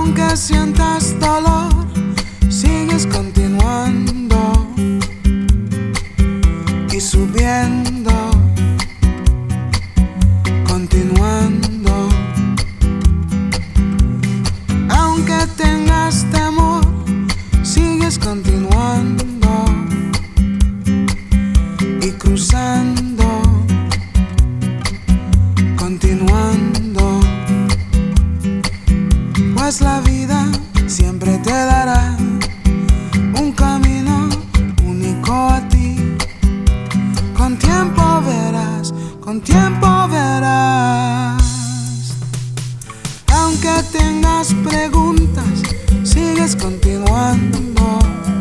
Aunque sientas dolor, sigues continuando y subiendo, continuando. Aunque tengas temor, sigues continuando y cruzando, continuando. Pues la vida siempre te dará un camino único a ti. Con tiempo verás, con tiempo verás. Aunque tengas preguntas, sigues continuando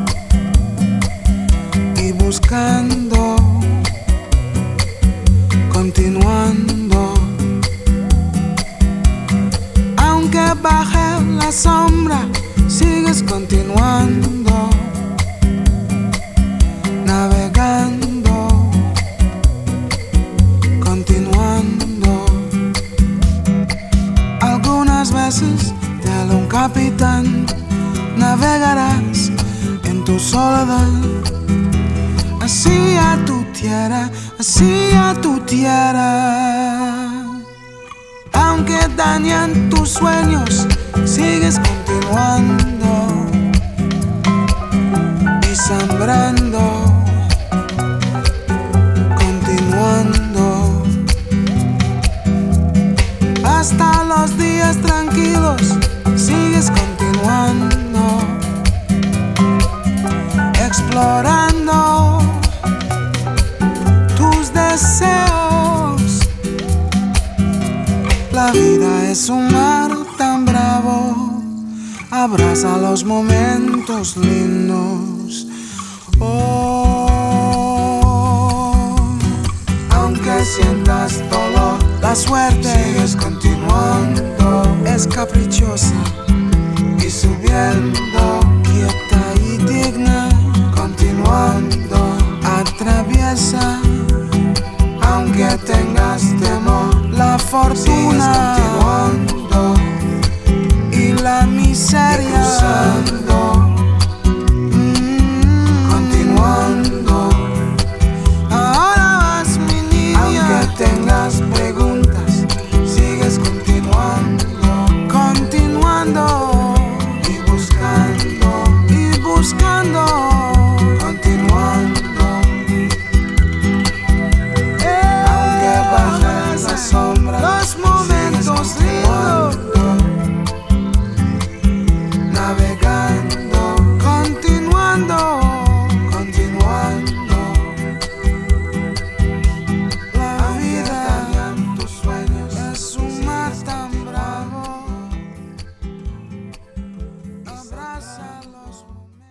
y buscando, continuando. Aunque baje la sombra, sigues continuando, navegando, continuando. Algunas veces te habla un capitán, navegarás en tu soledad, hacia tu tierra, hacia tu tierra. Aunque dañan tus sueños, sigues continuando y sembrando, continuando. Hasta los días tranquilos, sigues continuando, explorando tus deseos. La vida es un mar tan bravo, abraza los momentos lindos. Oh, aunque sientas dolor, la suerte sigues continuando. Es caprichosa y subiendo, quieta y digna, continuando. Atraviesa, aunque tengas temor, la fortuna y la miseria.